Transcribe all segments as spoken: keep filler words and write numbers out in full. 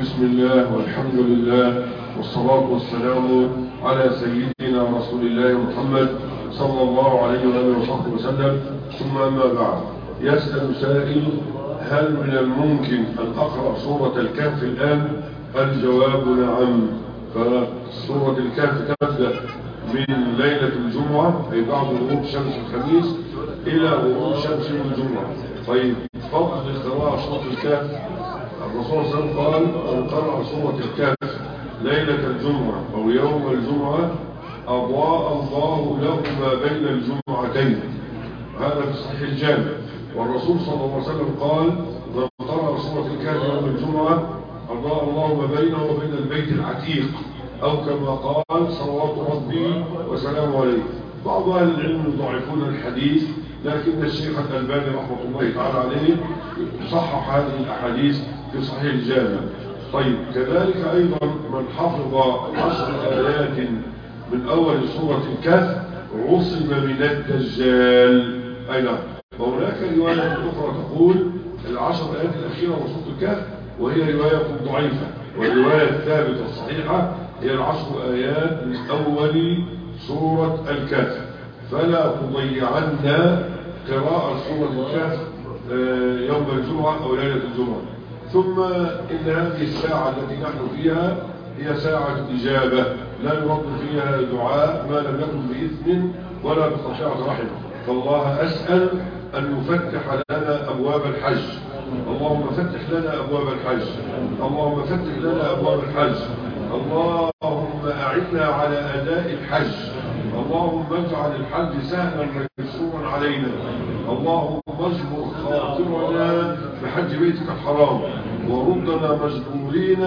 بسم الله والحمد لله والصلاة والسلام على سيدنا رسول الله محمد صلى الله عليه وآله وصحبه وسلم. ثم أما بعد، يسأل سائل: هل من الممكن أن أقرأ سورة الكهف الآن؟ الجواب نعم. فسورة الكهف تبدأ من ليلة الجمعة أي بعد غروب شمس الخميس إلى غروب شمس الجمعة. طيب، فضل قراءة سورة الكهف، الرسول صلى الله عليه وسلم قال: من قرأ سورة الكهف ليلة الجمعة أو يوم الجمعة أضاء الله له ما بين الجمعتين. هذا في صحيح الجامع. والرسول صلى الله عليه وسلم قال: من قرأ سورة الكهف يوم الجمعة أضاء الله ما بينه وبين البيت العتيق، أو كما قال صلوات ربي وسلامه عليه. بعض أهل العلم يضعفون الحديث، لكن الشيخ الألباني رحمة الله تعالى عليه صحح هذه الأحاديث في صحيح الجامع. طيب، كذلك أيضا من حفظ عشر آيات من أول سورة الكهف عصم من الدجال. أي نعم. وهناك رواية أخرى تقول العشر آيات الأخيرة من سورة الكهف، وهي رواية ضعيفة. والرواية الثابتة الصحيحة هي العشر آيات من أول سورة الكهف. فلا تضيعن قراءة سورة الكهف يوم الجمعة أو ليلة الجمعة. ثم إن هذه الساعة التي نحن فيها هي ساعة إجابة، لا يرد فيها دعاء ما لم يكن بإثم ولا بقطيعة رحم. فالله أسأل أن يفتح لنا أبواب الحج. اللهم فتح لنا أبواب الحج، اللهم فتح لنا أبواب الحج، اللهم أعنا على أداء الحج، اللهم اجعل الحج سهلا ميسورا علينا، اللهم اجبر خاطرنا بحج بيتك الحرام، وردنا مجبورين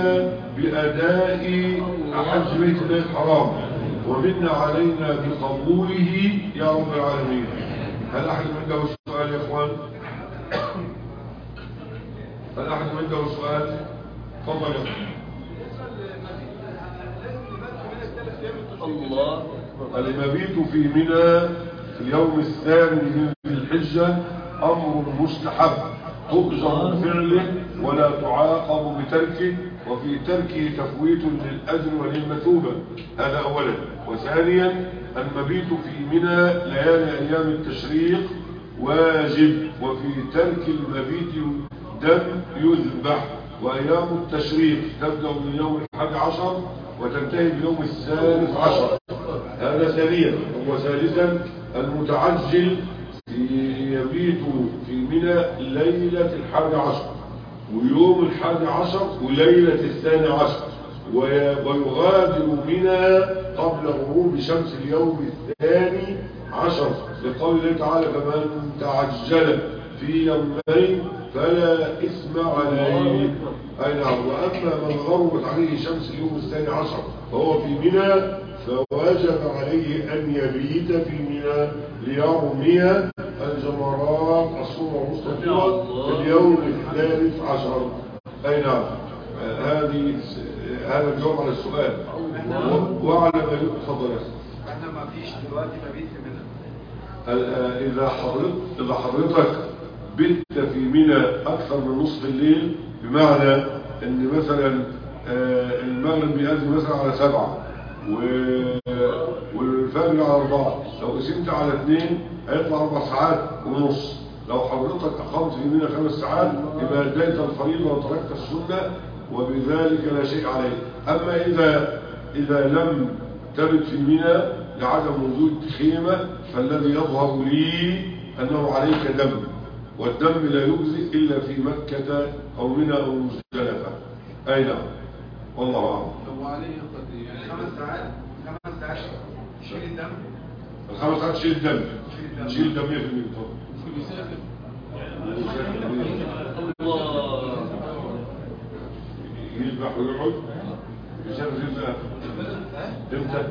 بأداء حج بيت الله الحرام، ومنا علينا بقبوله يا رب العالمين. هل أحد عنده سؤال يا إخوان؟ هل أحد عنده سؤال؟ تفضل يا أخوان. الله. المبيت في منى في اليوم الثاني من الحجة أمر مستحب، تؤجر بفعله ولا تعاقب بتركه، وفي تركه تفويت للأجر وللمثوبة. هذا أولا. وثانيا، المبيت في منى ليالي أيام التشريق واجب، وفي ترك المبيت دم يذبح. وأيام التشريق تبدأ من يوم الحادي عشر وتنتهي بيوم الثالث عشر. هذا ثانيا. وثالثا، المتعجل يبيت في منى ليلة الحادي عشر ويوم الحادي عشر وليلة الثاني عشر، ويغادر منى قبل غروب شمس اليوم الثاني عشر، لقول الله تعالى: فمن تعجل في يومين فلا إثم عليه. أي نعم. وأما من غربت عليه شمس اليوم الثاني عشر فهو في منى، فواجب عليه أن يبيت في منى ليرمي الجمرات الصورة المستطيرة في اليوم الثالث عشر. أي نعم. هذه هذا الجواب على السؤال. وعلى ما يتفضل. احنا ما فيش دلوقتي مبيت في منى. إذا حضرتك إذا حضرتك بت في منى أكثر من نصف الليل، بمعنى أن مثلا المغرب بيأذن مثلا على سبعة والفجر على أربعة، لو قسمت على اثنين هيطلع أربع ساعات ونص. لو حضرتك أقمت في منى خمس ساعات يبقى أديت الفريضة وتركت السنة، وبذلك لا شيء عليه. أما إذا إذا لم تبت في منى لعدم وجود خيمة، فالذي يظهر لي أنه عليك دم، والدم لا يجزئ إلا في مكة أو منى أو مزدلفة. أي نعم. والله أعلم. لو عليه يعني خمس ساعات خمس ساعات شيل الدم. الخمس ساعات شيل الدم. شيل الدم مية في المية. الله. يذبح ويقعد يسافر يذبح امتى؟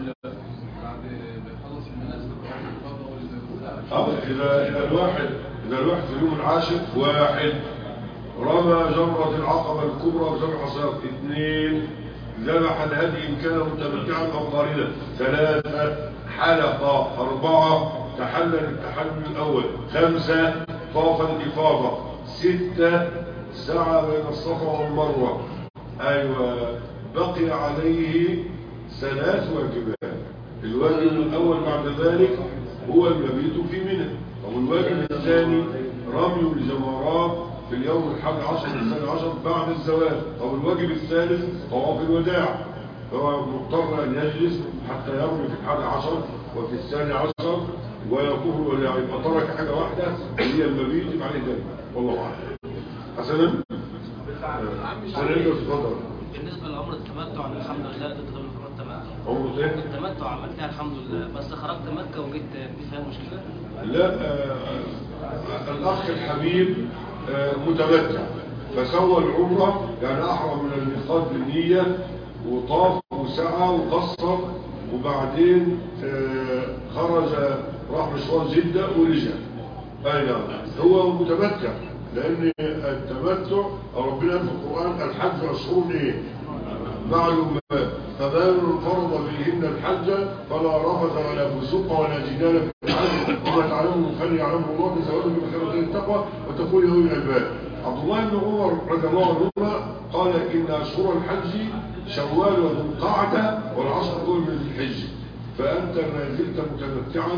اه اذا اذا الواحد اذا الواحد في اليوم العاشر واحد رمى جمرة العقبة الكبرى وجمع حصاد، اثنين ذبح الهدي إن كان متمتعا أو قارنا، ثلاثة حلق، أربعة تحلل التحلل الأول، خمسة طاف الإفاضة، ستة سعى بين الصفا والمروة، أيوة، بقي عليه ثلاث واجبات. الواجب الأول بعد ذلك هو المبيت في منى، والواجب الثاني رمي الجمرات في اليوم الحادي عشر والثاني عشر بعد الزواج، أو الواجب الثالث طواف الوداع. فهو مضطر أن يجلس حتى يرمي في الحادي عشر وفي الثاني عشر ويطوف الوداع، يبقى ترك حاجة واحدة هي المبيت عليه ذلك. والله أعلم. حسنا سنعيد تفضل. بالنسبه لعمره التمتع الحمد لله كنت قبل عمره التمتع. عمره ايه؟ التمتع عملتها الحمد لله، بس خرجت مكه وجيت في فيها مشكله؟ لا، آه آه الاخ الحبيب آه متمتع، فسوى العمره يعني احرم من الميقات بالنيه وطاف وسعى وقصر، وبعدين آه خرج راح مشوار جده ورجع. اي نعم، هو متمتع، لأن التمتع ربنا في القرآن الحج أشهر إيه؟ معلومات، فمن فرض فيهن الحج فلا رفث ولا فسوق ولا جدال في الحج، وما تعلموا فليعلمه الله تزودوا بخيرة التقوى وتقول له العباد. عبد الله بن عمر رضي الله عنهما قال إن أشهر الحج شوال وذو القعدة والعشر دول من الحج، فأنت ما زلت متمتعا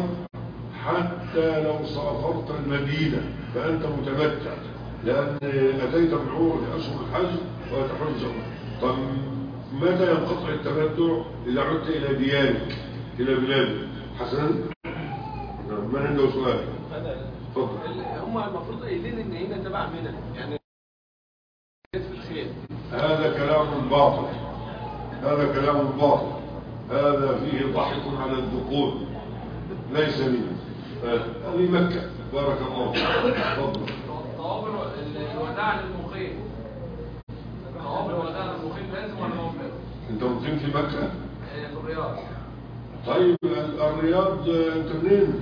حتى لو سافرت المدينة فأنت متمتع، لأن أتيت من عمر أشهر الحج وتحج. طب متى ينقطع التمتع؟ إذا عدت إلى ديارك إلى بلادك. حسنا، من عنده سؤال؟ تفضل. هم المفروض قايلين إن هنا تبع منى، يعني في الخير. هذا كلام باطل، هذا كلام باطل، هذا فيه ضحك على الذقون، ليس منه. هذه مكة. بارك الله فيك. تفضل. طواف الوداع للمقيم، طواف الوداع للمقيم لازم ولا ممكن؟ انت مقيم في مكة؟ في الرياض. طيب الرياض انت منين؟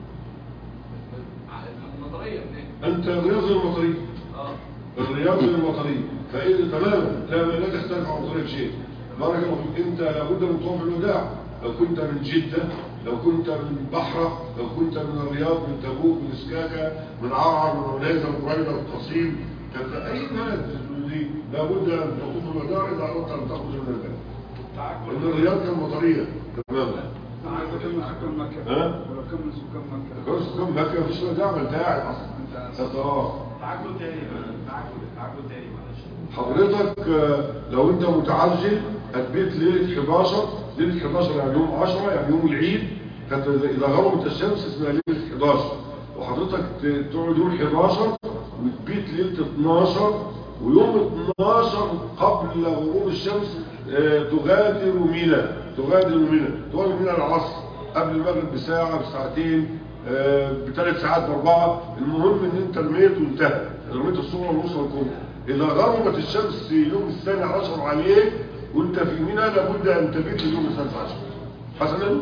المطرية منين؟ انت الرياض المطرية. اه الرياض المطرية، فإذا تماما لا لا تختلف عن طريق شيء. بارك الله فيك. انت لابد من طواف الوداع. لو كنت من جدة، لو كنت من بحرة، لو كنت من الرياض، من تبوك، من اسكاكا، من عرعر، من عنيزة، من قريبة، من تصيب، كانت أي بلد دي لابد أن تطوف الوداع إذا أردت أن تخرج من البلد. إن الرياض كان مطرية تماما. ولو كان من سكان مكة. ها؟ ولو كان من سكان مكة. لو كان سكان مكة مفيش وداع، ما أنت قاعد أصلا. اه. تعجل تاني تعجل تعجل تاني معلش. حضرتك لو أنت متعجل هتبيت ليلة حداشر، ليلة حداشر يعني يوم عشرة، يعني يوم العيد، كانت إذا غربت الشمس اسمها ليلة حداشر، وحضرتك تقعد يوم حداشر وتبيت ليلة اتناشر، ويوم اتناشر قبل غروب الشمس تغادر منى، تغادر منى، تغادر منى العصر قبل المغرب بساعة بساعتين بثلاث ساعات بأربعة. المهم إن أنت رميت وانتهى، رميت الصورة والوصل الكبرى. إذا غربت الشمس في يوم الثاني عشر عليك وانت في منى لابد ان تبيت اليوم الثالث عشر. حسنا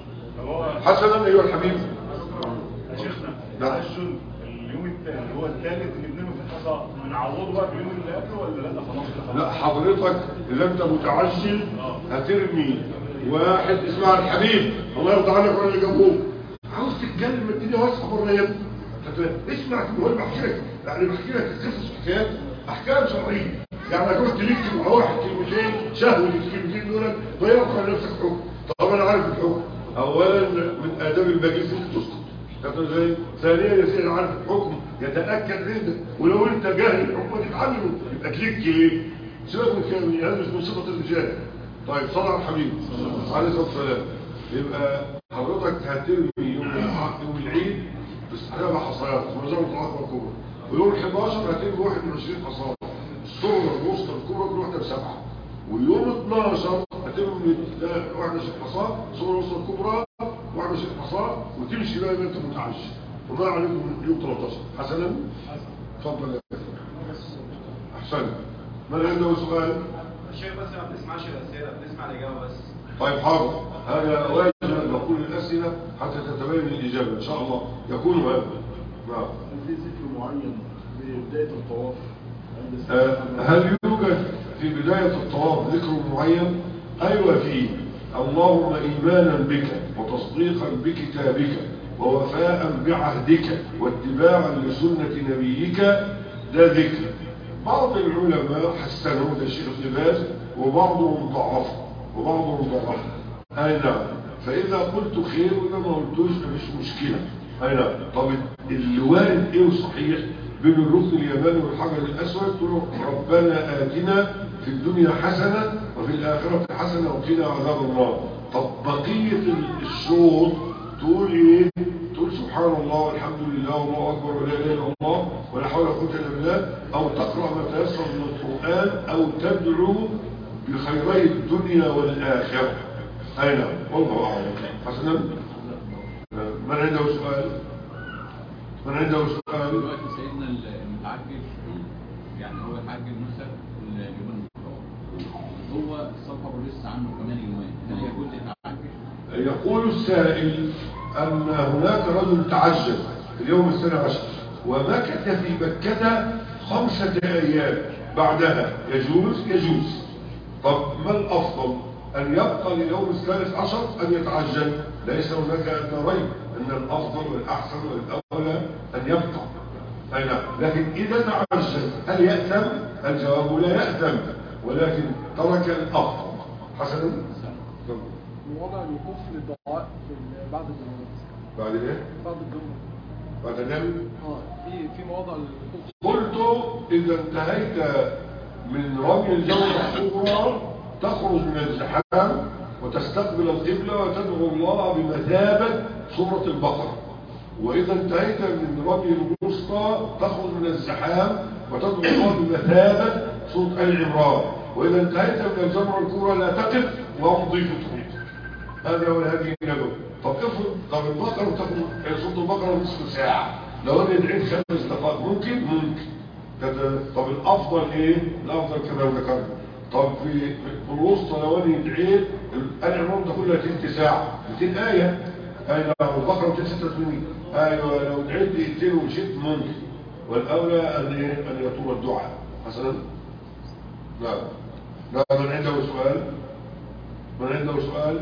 حسنا ايها الحبيب. يا شيخنا نعم. الشن اليوم الثاني هو الثالث اللي بنعمله في الحصى بنعوضه بقى باليوم اللي قبله ولا لا؟ خلاص لا حضرتك اذا انت متعجل هترمي واحد اسمع الحبيب الله يرضى عنك ولا اللي جنبوك عاوز تتكلم الدنيا واسعه بره يا ابني اسمع. المهم بحكي لك يعني بحكي لك قصص وحكايات احكام شرعيه، يعني انا كنت ليك مع واحد كلمتين شهوه الكلمتين دول ضيعت على نفسك حكم. طب انا عارف الحكم. اولا من اداب المجلس انت تسكت، ازاي؟ ثانيا يا سيدي عارف الحكم يتاكد عندك، ولو انت جاهل الحكم تتعلمه يبقى تليك ايه؟ سيبك من كلام يهندس من صفه الرجال. طيب صلى على الحبيب عليه الصلاه والسلام. يبقى حضرتك هترمي يوم يوم العيد بسبع حصيات وزاره العقبه الكبرى، ويوم حداشر هترمي واحد وعشرين حصاه، الصغرى الوسطى الكبرى كل واحده بسبعه، ويوم اتناشر هترمي واحد وعشرين حصاه، الصغرى الوسطى الكبرى واحد وعشرين حصاه، وتمشي بقى يبقى انت متعشى وما عليكم يوم تلتاشر. حسنا اتفضل يا اخي. احسن. من عنده سؤال؟ الشيخ بس ما بنسمعش الاسئله، بنسمع الاجابه بس. طيب حاضر، هذا واجب ان نقول الاسئله حتى تتبين الاجابه ان شاء الله يكون هذا. نعم. هل في ذكر معين ببدايه الطواف؟ آه هل يوجد في بدايه الطواف ذكر معين؟ ايوه فيه. اللهم ايمانا بك وتصديقا بكتابك ووفاء بعهدك واتباعا لسنه نبيك، ده ذكر. بعض العلماء حسنوا ده الشيخ ابن باز وبعضهم ضعفه وبعضهم ضعفه. اي نعم. فاذا قلت خير واذا ما قلتوش مفيش مشكله. اي نعم. طب اللي وارد ايه وصحيح بين الركن اليماني والحجر الاسود تقول ربنا اتنا في الدنيا حسنه وفي الاخره حسنه وقنا عذاب النار. طب بقيه الشروط تقول ايه؟ تقول سبحان الله والحمد لله والله اكبر ولا اله الا الله ولا حول ولا قوه الا بالله، او تقرا ما تيسر من القران، او تدعو بخيري الدنيا والاخره. اي نعم. والله اعلم. حسنا. من عنده سؤال؟ من عنده سؤال؟ دلوقتي سيدنا المتعجل يعني هو الحاج المسلم اليومين هو السفر لسه عنه كمان يومين، هل يجوز يتعجل؟ يقول السائل أن هناك رجل تعجل اليوم السنة عشر ومكث في مكة خمسة أيام بعدها، يجوز؟ يجوز. طب ما الأفضل؟ أن يبقى لليوم الثالث عشر أن يتعجل؟ ليس هناك أدنى ريب أن الأفضل والأحسن والأولى أن يبقى. أي نعم. لكن إذا تعجل هل يأثم؟ الجواب لا يأثم، ولكن ترك الأفضل. حسنا. وضع الوقوف للدعاء في بعد الجمعة. بعد ايه؟ بعد الجمعة. بعد النوم؟ اه في في مواضع الوقوف. قلت إذا انتهيت من رمي الجمرة الكبرى تخرج من الزحام وتستقبل القبلة وتدعو الله بمثابة سورة البقرة. وإذا انتهيت من رمي الوسطى تخرج من الزحام وتدعو الله بمثابة سورة آل عمران. وإذا انتهيت من الجمرة الكبرى لا تقف وامضي في الطريق. هذا هو الهدي النبوي. طب افرض طب البقرة تاخد سورة البقرة نصف ساعة، لو انا ادعيت خمس دقائق ممكن؟ ممكن. طب الافضل ايه؟ الافضل كما ذكرنا. طب في في الوسطى لو انا ادعيت آل عمران تاخد لها تلت ساعة، مئتين آية. اي نعم. البقرة مئتين وستة وثمانين. ايوه لو ادعيت دقيقتين ومشيت ممكن. والاولى ان ايه؟ ان يطول الدعاء. حسنا؟ نعم. نعم. من عنده سؤال؟ من عنده سؤال؟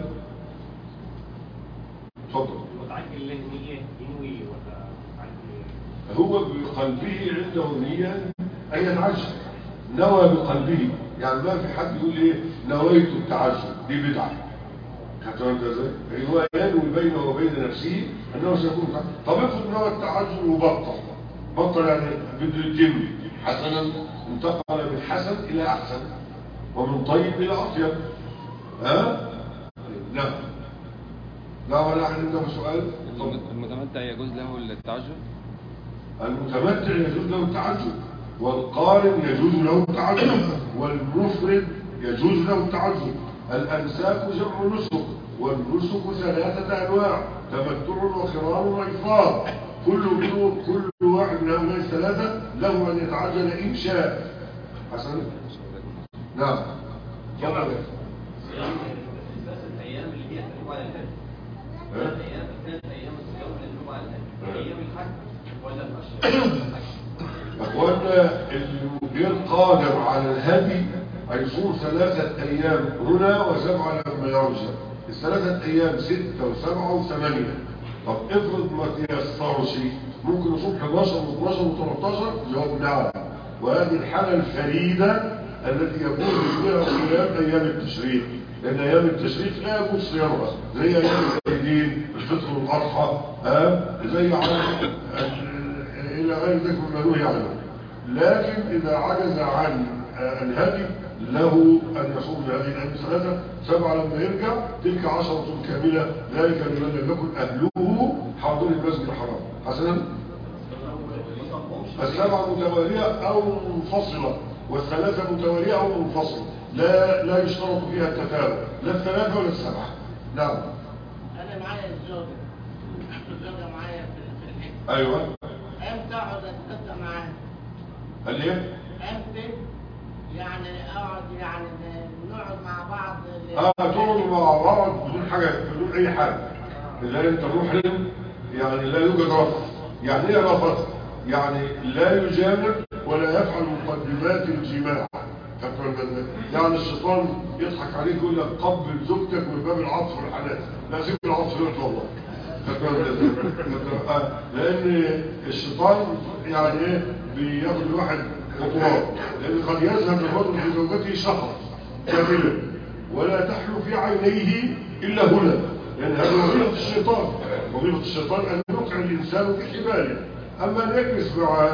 تفضل. متعجل له نية ينوي ولا متعجل؟ هو بقلبه عنده نية أن يتعجل، نوى بقلبه. يعني ما في حد يقول ايه نويت التعجل، دي بدعة. هتفهمت ازاي؟ هو ينوي بينه وبين نفسه انه سيكون تعجل. طب افرض نوى التعجل وبطل، بطل يعني بده يتم. حسنا انتقل من حسن الى احسن ومن طيب الى اطيب. ها؟ نعم. لا ولا أحد عنده سؤال؟ المتمتع يجوز له التعجل؟ المتمتع يجوز له التعجل، والقارن يجوز له التعجل، والمفرد يجوز له التعجل. الأنساك جمع نسك، والنسك ثلاثة أنواع: تمتع وقران وإفراد. كل كل واحد من هؤلاء الثلاثة له أن يتعجل إن شاء. حسنا؟ نعم. جمع ثلاثة أيام اللي هي تدعو على الهدي. ثلاث أيام ثلاث أيام الصيام اللي تدعو على الهدي. أيام الحج ولا الأشهر؟ أخوانا اللي غير قادر على الهدي هيصوم ثلاثة أيام هنا وسبعة لما يرجع. الثلاثة أيام ستة وسبعة وثمانية. طب افرض ما تيسرش ممكن يصوم حداشر واثناشر وثلاثتاشر؟ جواب نعم. وهذه الحالة الفريدة التي يكون فيها صيام أيام التشريق، لأن أيام التشريق لا يجوز صيامها زي أيام العيدين، الفطر والأضحى، ها زي عرفة إلى غير ذلك مما نهي عنه. لكن إذا عجز عن الهدي له أن يصوم هذه الأيام الثلاثة، سبعة لما يرجع تلك عشرة كاملة، ذلك لمن لم يكن أهله حاضر المسجد الحرام. حسنا؟ السبعة متوالية أو منفصلة، والثلاثة متوالية أو منفصلة، لا لا يشترط فيها التتابع، لا الثلاثة ولا السبعة. نعم. أنا معايا الزوجة، الزوجة معايا في الحج. أيوة. أمتى أقعد أتغدى معاها؟ اللي أمتى يعني أقعد يعني نقعد مع بعض. اه تقعدوا مع بعض بدون حاجة، بدون أي حاجة. إذا أنت محرم يعني لا يوجد رفض. يعني إيه رفض؟ يعني لا يجامع ولا يفعل مقدمات الجماع. يعني الشيطان يضحك عليك يقول لك قبل زوجتك من باب العطف والحنان. لا سيب العطف دلوقتي والله. لأن الشيطان يعني ايه بياخد الواحد خطوات، لأن قد يذهب الرجل في زوجته شهر كاملا ولا تحلو في عينيه إلا هنا، لأن هذا وظيفة الشيطان. وظيفة الشيطان أن يوقع الإنسان في حباله. أما أن يجلس معه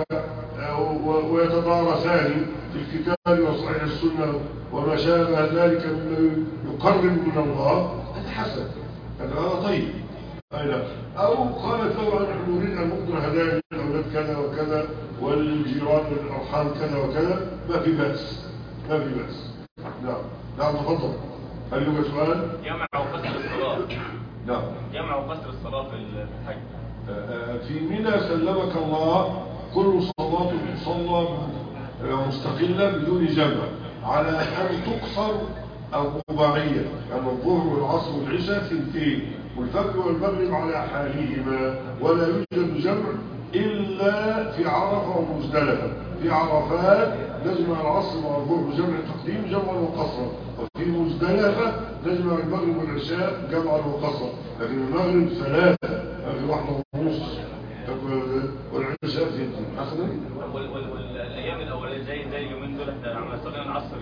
ويتدارسان في الكتاب وصحيح السنة وما شابه ذلك مما يقرب من الله، هذا حسن، هذا طيب. أو قالت له نحن نريد أن نقدر هدايا للأولاد كذا وكذا والجيران والأرحام كذا وكذا، ما في بأس، ما في بأس. نعم نعم تفضل. هل له سؤال؟ جمع وقصر الصلاة. نعم. جمع وقصر الصلاة في الحج. في منى سلمك الله كل صلاة تصلى مستقلة بدون جمع، على أن تقصر الرباعية، يعني الظهر والعصر والعشاء ثنتين والفجر والمغرب على حالهما، ولا يوجد جمع إلا في عرفة ومزدلفة. في عرفات نجمع العصر مع الظهر جمع تقديم جمعا وقصرا، وفي مزدلفة نجمع المغرب والعشاء جمعا وقصرا، لكن المغرب ثلاثة في واحدة ونص والعشاء ثنتين. حسنا. والأيام الأولية زي زي اليومين دول احنا عم نصلي العصر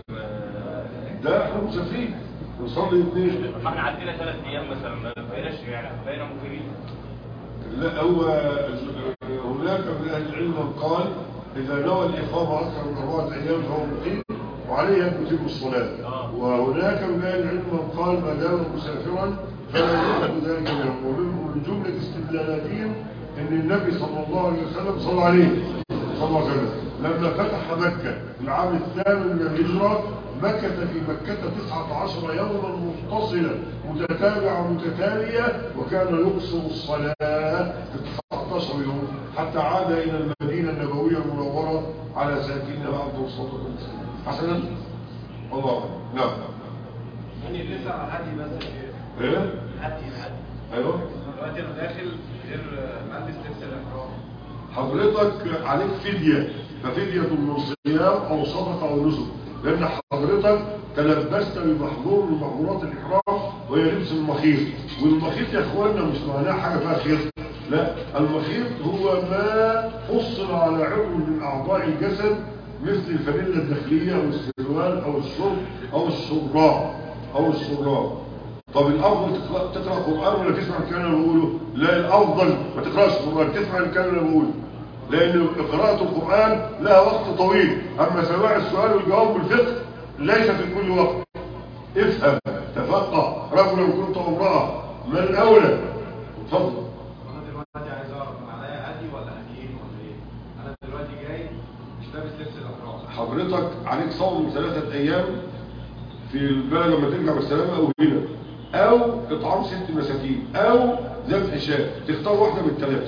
ده احنا مسافرين نصلي اثنين، ما احنا عندنا ثلاث ايام مثلا ما بقيناش يعني بقينا مقيمين. لا هو هناك من اهل العلم من قال اذا نوى الاقامه اكثر من اربعه ايام فهو مقيم وعليه ان يتم الصلاه. وهناك من اهل العلم من قال ما دام مسافرا فلا يؤخذ ذلك منه. ومن جمله استدلالاتهم ان النبي صلى الله عليه وسلم صلى عليه صلى الله عليه وسلم لما فتح مكه في العام الثامن من الهجره مكث في مكة تسعة عشر يوما متصلة متتابعة متتالية، وكان يقصر الصلاة في تسعة عشر يوم حتى عاد إلى المدينة النبوية المنورة على ساكنها أفضل الصلاة والسلام. حسنا. الله نعم. يعني لسه هدي بس ايه؟ هدي هدي. ايوه. دلوقتي انا داخل غير مهندس لبس الاحرام. حضرتك عليك فدية، ففدية من صيام أو صدقة أو نسك، لأن حضرتك تلبست بمحظور من محظورات الإحرام وهي لبس المخيط. والمخيط يا إخواننا مش معناه حاجة فيها خيط، لا، المخيط هو ما فصل على عضو من أعضاء الجسد مثل الفانيلا الداخلية أو السروال أو الشرب أو الشراب أو الشراب. طب الأفضل تقرأ قرآن ولا تسمع الكلام اللي بقوله؟ لا، الأفضل ما تقرأش قرآن، تسمع الكلام اللي بقوله، لأن قراءة القرآن لها وقت طويل. أما سماع السؤال والجواب والفقه ليس في كل وقت. افهم، تفقه، رجلا كنت امرأة، من الأولى؟ اتفضل. أنا دلوقتي عايز أعرف أنا عليا هدي ولا هديين ولا إيه؟ أنا دلوقتي جاي مش لابس لبس الأحرام. حضرتك عليك صوم ثلاثة أيام في البلد لما ترجع بالسلامة أو هنا، أو إطعام ست مساكين، أو ذبح شاة، تختار واحدة من الثلاثة.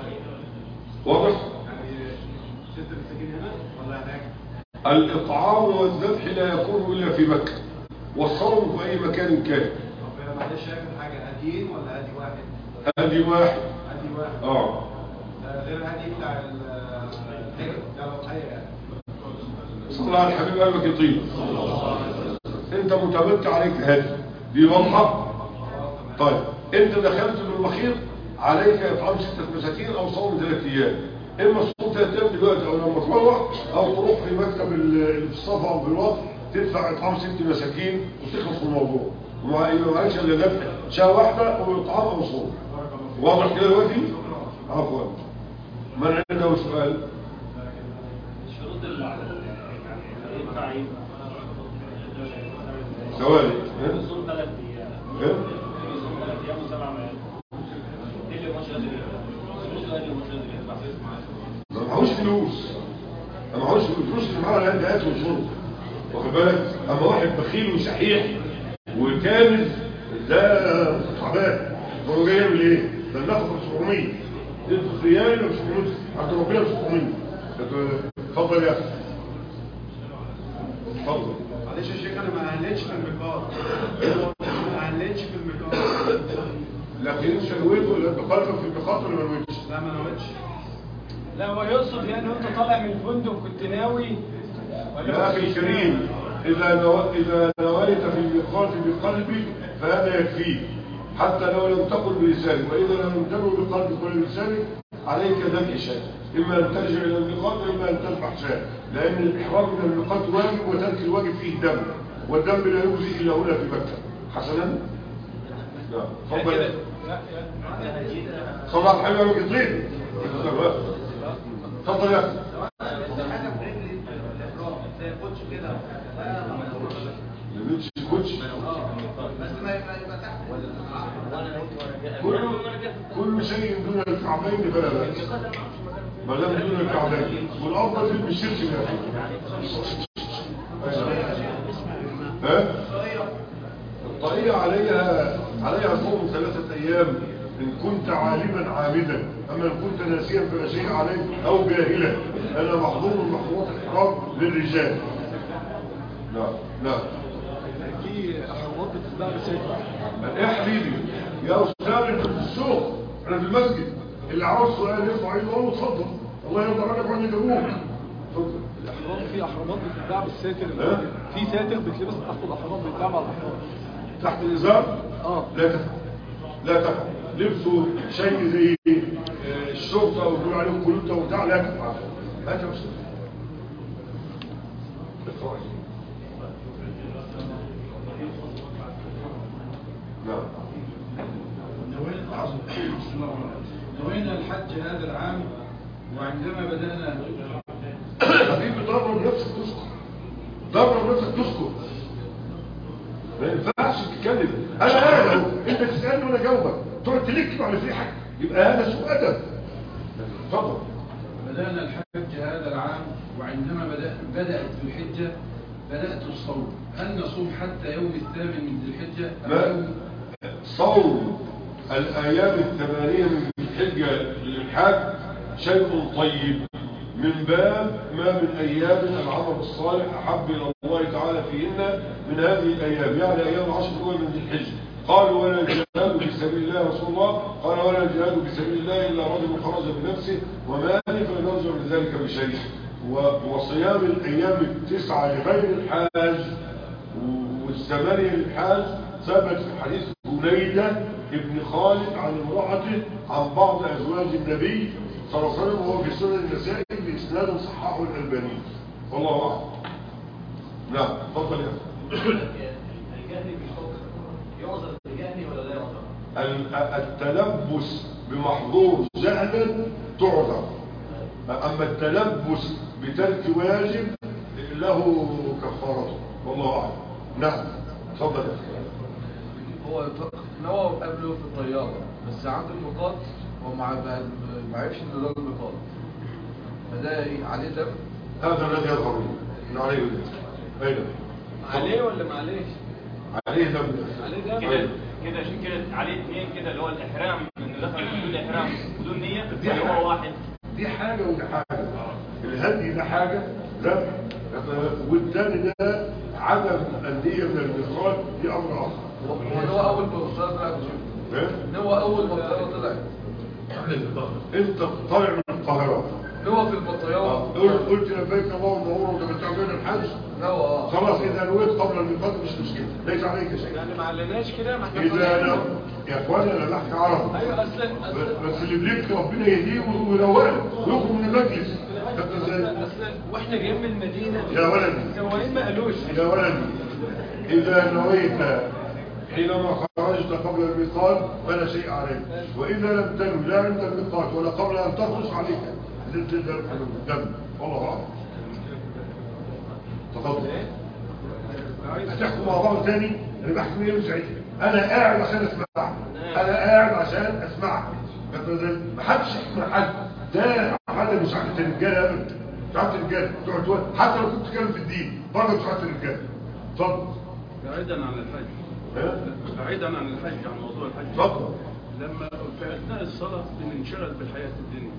واضح؟ يعني ست مساكين هنا ولا هناك؟ الإطعام والذبح لا يكون إلا في مكة، والصوم في أي مكان كان. طب أنا معلش شايف حاجة هديين ولا هدي واحد؟ هدي واحد. هدي واحد. اه. غير الهدي بتاع الحجر بتاع الأضحية يعني. صلى على الحبيب قلبك يطيب. أنت متمتع عليك هدي، دي واضحة؟ طيب، أنت دخلت بالمخيط عليك إطعام ستة مساكين أو صوم ثلاث أيام. إما صوم ثلاث أيام دلوقتي أو لما تروح، أو تروح في مكتب اللي في الصفا أو في الوقت تدفع إطعام ست مساكين وتخلص من الموضوع. وما معلش إلا دفع شاة واحدة أو إطعام أو صوم. واضح كده دلوقتي؟ عفوا. من عنده سؤال؟ شروط التعيين. ثواني. يصوم ثلاث أيام. إيه؟ يصوم ثلاث أيام وسبع ليالي. إيه اللي مش قادر يدفع؟ اللي مش قادر يدفع. ما معهوش فلوس، ما معهوش فلوس اللي معاه الآن ده أكل وشرب، واخد بالك؟ أما واحد بخيل وشحيح وكامل ده تعبان، هو جاي يعمل إيه؟ ده ناخد سبعمية، ادفع ريال ولا سبعمية، عند ربنا ب سبعمية. اتفضل يا أخي. اتفضل. معلش يا شيخ أنا ما أهلتش في الميقات. ما أهلتش في الميقات. لكن شنويت ولا أنت قلبك في الميقات ولا ما نويتش؟ لا ما نويتش. لا هو يقصد يعني وانت طالع من الفندق كنت ناوي. يا أخي الكريم، إذا نو... إذا نويت في الميقات بقلبك فهذا يكفيك، حتى لو لم تقل بلسانك، وإذا لم تنوي بقلبك ولا بلسانك عليك ذبح شاة، إما أن ترجع إلى الميقات وإما أن تذبح شاة، لأن الإحرام من الميقات واجب وترك الواجب فيه دم، والدم لا يجزي إلا هنا في مكة. حسنا؟ لا تفضل. صباح الحمد لله كتير. تفضل يا أخي. لبيتش كوتش كل كل شيء دون الكعبين فلا بأس، ما دام دون الكعبين، والأفضل في المشيرش يا أخي. ها؟ الطريقة عليها عليها صوم ثلاثة أيام إن كنت عالما عامدا، أما إن كنت ناسيا فلا شيء عليك أو جاهلا. أنا محظور من محظورات الإحرام للرجال. لا لا في أحرامات بتتباع بسيطة. إيه حبيبي يا أستاذ، أنت في السوق، أنا في المسجد، اللي عاوز سؤال يرفع ايده ويقول له اتفضل، الله يرضى عنك وعن يجاوبك. اتفضل. الأحرام في أحرامات بتتباع بالساتر، في ساتر بتلبس تحت الأحرام بتتباع مع الأحرام. تحت الإزار؟ اه لا تفعل، لا تفعل. لبسوا شيء زي الشرطة ويقولوا عليهم كلوتة وبتاع، لا تفعل. هات يا أستاذ. نعم. نوينا الحج هذا العام، وعندما بدأنا حبيبي درب نفسك تسكت، درب نفسك تسكت، ما ينفعش تتكلم. انا قاعد اهو، انت تسالني وانا اجاوبك، تقعد تلكب على في حاجه، يبقى هذا سوء ادب. اتفضل. بدأنا الحج هذا العام، وعندما بدأ بدأت ذو الحجة بدأت الصوم، هل نصوم حتى يوم الثامن من ذي الحجة أم يوم؟ صوم الأيام الثمانية من ذي الحجة للحج شيء طيب، من باب ما من أيام العمل الصالح أحب إلى الله تعالى فيهن من هذه الأيام، يعني أيام العشر الأول من ذي الحجة. قالوا ولا الجهاد في سبيل الله يا رسول الله؟ قال ولا الجهاد في سبيل الله إلا رجل خرج بنفسه وماله فلم يرجع من ذلك بشيء. وصيام الأيام التسعة لغير الحاج والثمانية للحاج ثبت في حديث بنيدة ابن خالد عن امرأته عن بعض أزواج النبي صلى الله عليه وسلم، وهو في سنن النسائي بإسناد صححه الألباني. والله أعلم. نعم تفضل يا أخي. الجهل بالحكم يعذر بالجهل ولا لا يعذر؟ التلبس بمحظور جهلا تعذر، أما التلبس بترك واجب له كفارته. والله أعلم. نعم تفضل يا أخي. هو نوى قبله في الطيارة، بس عند الميقات هو ما عرفش ان ده الميقات، فده ايه عليه دم؟ هذا الذي يظهر لي ان عليه دم. اين عليه ولا ما عليهش؟ عليه دم. عليه دم كده كده عشان كده عليه اثنين كده، اللي هو الاحرام انه دخل بدون احرام بدون نيه، دي اللي هو واحد. دي حاجه ودي حاجه. الهدي ده حاجه ذبح، والثاني ده عدم النيه من الميقات، دي امر اخر. هو اول ما الطياره طلعت شوف هو اول ما الطياره طلعت انت طالع من القاهره هو في الطياره قلت لبيك اللهم وعمره وانت بتعمل الحج هو خلاص اذا نويت قبل الميقات مش مشكله، ليس عليك شيء. يعني ما علناش كده، ما احنا اذا انا يا اخوانا انا بحكي عربي. ايوه اصلا بس اللي بليك ربنا يهديه ويروقه ويخرج من المجلس. اصلا واحنا جايين من المدينه يا ولدي السواقين ما قالوش. يا ولدي اذا نويت حينما خرجت قبل الميقات فلا شيء عليك، واذا لم تنوي لا عند الميقات ولا قبل ان تخرج عليك الدم. والله اعلم. تفضل. هتحكوا مع بعض تاني؟ انا بحكي ايه ساعتها؟ انا قاعد عشان اسمعك، انا قاعد عشان اسمعك. ما حدش يحكي حد، ده حاجه مش عارف الرجاله ابدا، مش عارف الرجاله تقعد حتى لو كنت بتتكلم في الدين برضه مش عارف الرجاله. اتفضل. بعيدا عن الحج بعيدا عن الحج عن موضوع الحج اتفضل. لما في اثناء الصلاه بننشغل بالحياه الدنيا،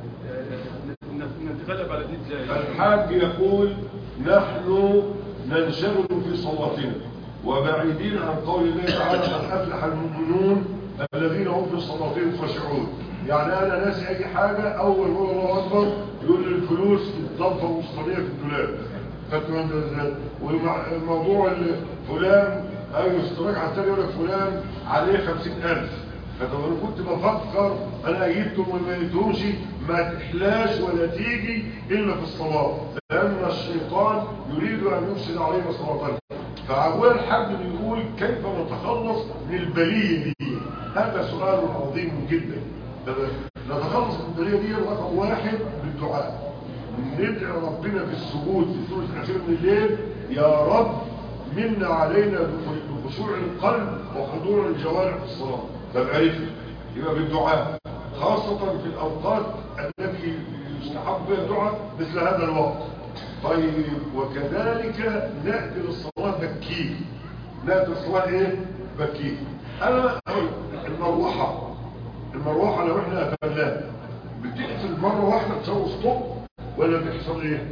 نتغلب على دي ازاي؟ الحاج يقول نحن ننشغل في صلاتنا وبعيدين عن قول الله تعالى قد افلح المؤمنون الذين هم في صلاتهم خاشعون. يعني انا ناسي اي حاجه، اول ما الله اكبر يقول لي الفلوس الضبطه الوسطانيه في الدولاب. خدتوا انت ازاي؟ وموضوع فلان ايوه اشتراك على التاني يقول لك فلان عليه خمسين ألف فطب انا كنت بفكر انا اجيبتهم وما جبتهمش، ما تحلاش ولا تيجي الا في الصلاه، لان الشيطان يريد ان يفسد علينا صلاتنا. فاول حد بيقول كيف نتخلص من البليه دي؟ هذا سؤال عظيم جدا. نتخلص من البليه دي رقم واحد بالدعاء، ندعي ربنا في السجود في الثلث الاخير من الليل يا رب من علينا بخشوع القلب وخضوع الجوارح في الصلاه. طب عرفنا يبقى بالدعاء، خاصه في الاوقات التي يستحب فيها الدعاء مثل هذا الوقت. طيب وكذلك ناتي للصلاه بكير، ناتي للصلاه ايه؟ بكير. انا المروحه المروحه لو احنا قفلناها بتقفل مره واحده تسوي ستوب ولا بيحصل ايه؟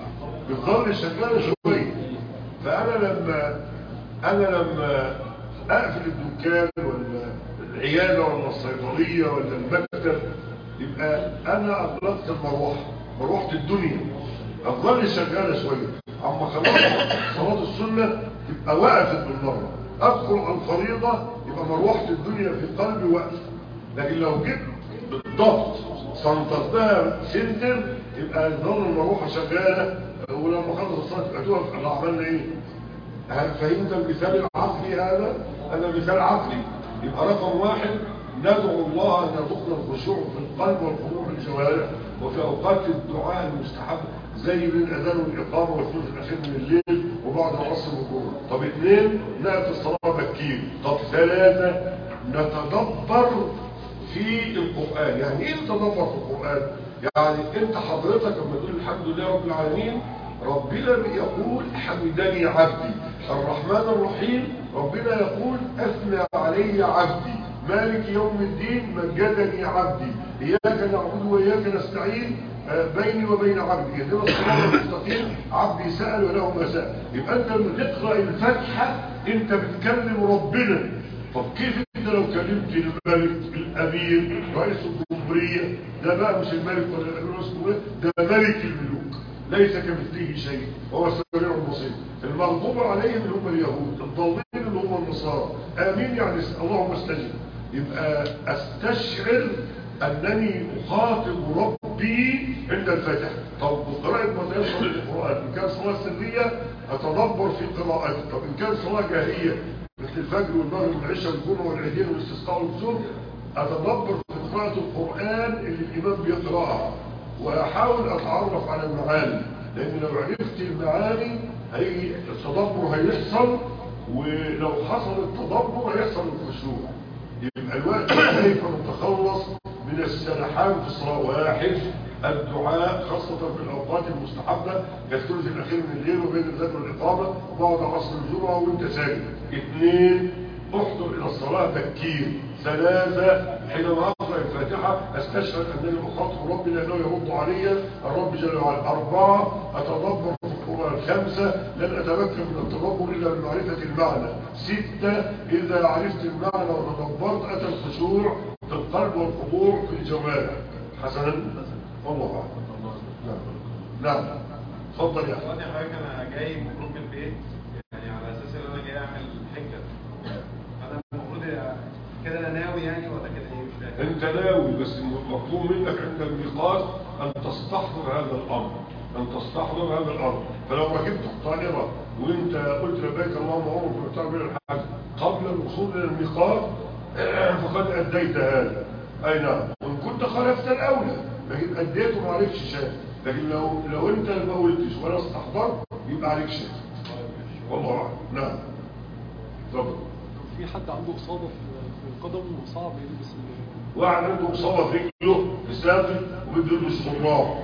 بتظل شغاله شويه. فانا لما انا لما اقفل الدكان ولا العياده ولا الصيدليه ولا المكتب يبقى انا اغلقت المروحه، مروحه الدنيا اظل شغاله شويه، اما خلاص صلاه السنه تبقى وقفت بالمره، ادخل على الفريضه يبقى مروحه الدنيا في قلبي وقف. لكن لو جيت بالضبط سنترتها سنتر يبقى تظل المروحه شغاله، ولما خلص الصلاه تبقى توقف. احنا عملنا ايه؟ هل فهمت المثال العقلي هذا؟ هذا مثال عقلي. يبقى رقم واحد ندعو الله ان يرزقنا الخشوع في القلب والخضوع في الجوارح، وفي اوقات الدعاء المستحب زي بين الاذان والاقامه والثلث الاخير من الليل وبعد العصر والظهر. طب اثنين ناتي الصلاه بكير. طب ثلاثه نتدبر في القران. يعني ايه نتدبر في القران؟ يعني انت حضرتك لما تقول الحمد لله رب العالمين ربنا يقول حمدني عبدي، الرحمن الرحيم ربنا يقول اثنى علي عبدي، مالك يوم الدين مجدني عبدي، اياك نعبد واياك نستعين بيني وبين عبدي، اهدنا الصراط المستقيم عبدي سأل وله ما سأل. يبقى انت لما تقرا الفاتحه انت بتكلم ربنا. طب كيف انت لو كلمت الملك الامير رئيس الجمهوريه؟ ده بقى مش الملك ولا الامير اسمه ده ملك الملوك ليس كمثله شيء وهو السميع البصير. المغضوب عليهم اللي هم اليهود، الضالين اللي هم النصارى. امين يعني اللهم استجب. يبقى استشعر انني اخاطب ربي عند الفاتحه. طب بقراءه ما تيسر القران، ان كان صلاه سريه اتدبر في قراءته، طب ان كان صلاه جاهريه مثل الفجر والمغرب والعشاء والجمعه والعيدين والاستسقاء والكسوف اتدبر في قراءه القران اللي الامام بيقراها واحاول اتعرف على المعاني، لان لو عرفت المعاني هي التدبر هيحصل، ولو حصل التدبر هيحصل الخشوع. يبقى الوقت كيف نتخلص من السرحان في الصلاه؟ واحد الدعاء خاصة في الأوقات المستحبة كالثلث الأخير من الليل وبين الأذان والإقامة وبعد عصر الجمعة وأنت ساجد. اثنين احضر إلى الصلاة بكير. ثلاثة حينما أقرأ الفاتحة أستشعر أنني أخاطب ربي لأنه يرد علي الرب جل وعلا. أربعة أتدبر في القرآن. خمسة لن أتمكن من التدبر إلا بمعرفة المعنى. ستة إذا عرفت المعنى وتدبرت أتى الخشوع في القلب والخضوع في الجوارح. حسنا والله أعلم. نعم نعم اتفضل يا اخي. حضرتك انا جاي مخروج من البيت يعني على اساس ان انا جاي اعمل حجه، انا المفروض كده انا ناوي يعني ولا كده ايه؟ مش فاهم. انت ناوي بس مطلوب منك عند الميقات ان تستحضر هذا الامر، ان تستحضر هذا الامر. فلو ركبت الطائره وانت قلت لبيك اللهم عمرك وتعمل الحج قبل الوصول الى الميقات فقد اديت هذا. اي نعم. وان كنت خالفت الاولى لكن اديته ما عليكش شيء. لكن لو لو انت ما قلتش ولا استحضرت يبقى عليك شيء. والله اعلم. نعم اتفضل. في حد عنده اصابه في قدمه وصعب يلبس واحد عنده اصابه في رجله مسافر وبده يلبس خراب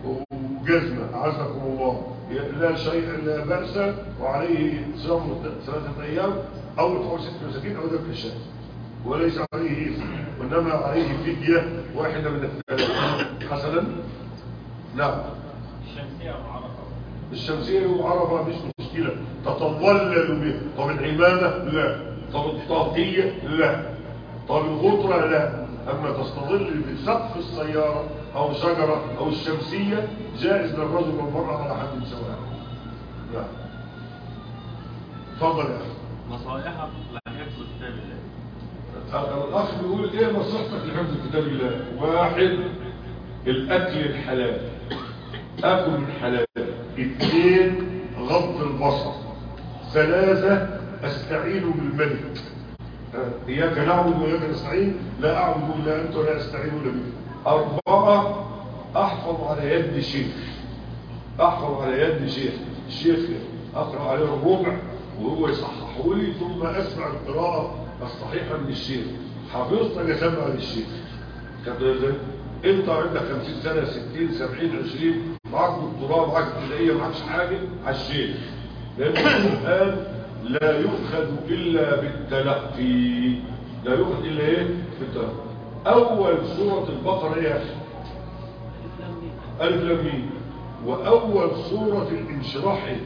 وجزمه اعزكم الله، لا شيء لا باس وعليه صيام ثلاثه ايام او اطعام ست مساكين او ذبح الشاة، وليس عليه اثم وانما عليه فديه واحده من الثلاث. حسنا. نعم. الشمسيه وعرفه. الشمسيه وعرفه مش مشكله تتظلل به. طب العمامه لا. طب الطاقيه لا. طب الغطره لا. اما تستظل بسقف السياره او شجره او الشمسيه جائز للرجل والمراه على حد سواء. نعم اتفضل يا اخي. نصائحك لحفظ كتاب الله. الأخ بيقول إيه نصيحتك لحفظ كتاب الله؟ واحد، الأكل الحلال، أكل الحلال. اثنين، غض البصر. ثلاثة، أستعين بالملك. إياك نعبد وإياك نستعين، لا أعبد إلا أنت ولا أستعين إلا بك. أربعة، أحفظ على يد شيخ، أحفظ على يد شيخ، الشيخ أقرأ عليه الربع وهو يصححه لي ثم أسمع القراءة الصحيحة من الشيخ. حفظت أنا سمع للشيخ. أنت عندك خمسين سنة، ستين، سبعين، عشرين، معك دكتوراه، معك ابتدائية، معكش حاجة على الشيخ. لأن القرآن لا يؤخذ إلا بالتلقي، لا يؤخذ إلا إيه؟ بالتلقي. أول سورة البقرة إيه؟ ألف لام ميم. وأول سورة الانشراح إيه؟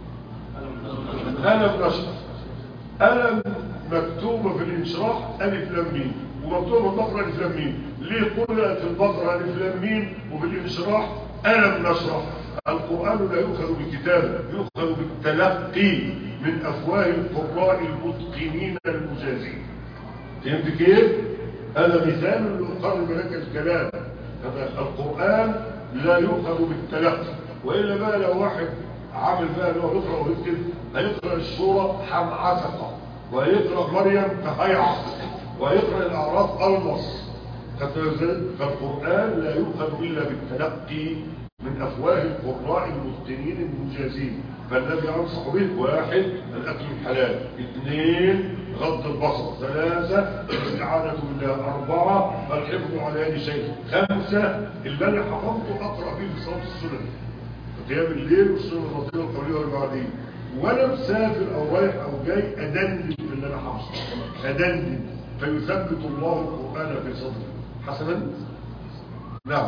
ألم نشرح. ألم مكتوبة في الانشراح ألف لام ميم، ومكتوبة في البقرة ألف لام ميم. ليه قلنا في البقرة ألف لام ميم وفي الانشراح ألم نشرح؟ القرآن لا يؤخذ بالكتابة، يؤخذ بالتلقي من أفواه القراء المتقنين المجازين. فهمت كيف؟ هذا مثال لأقرب لك الكلام. هذا القرآن لا يؤخذ بالتلقي، وإلا بقى لو واحد عامل بقى لو يقرأ ويكتب هيقرأ السورة حمعسقة، ويقرأ مريم كهيعص، ويقرأ الأعراف ألمص. فالقرآن لا يؤخذ إلا بالتلقي من أفواه القراء المتقنين المجازين. فالذي أنصح به: واحد، الأكل الحلال. اثنين، غض البصر. ثلاثة، الاستعانة بالله. أربعة، الحفظ على يد شيء. خمسة، اللي أنا حفظته أقرأ فيه في صلاة السنن، قيام الليل والسنن الرطيبة القولية والبعدية. وأنا مسافر أو رايح أو جاي أدندن في اللي أنا حفظه، أدندن، فيثبت الله القرآن في صدري. حسنا؟ نعم.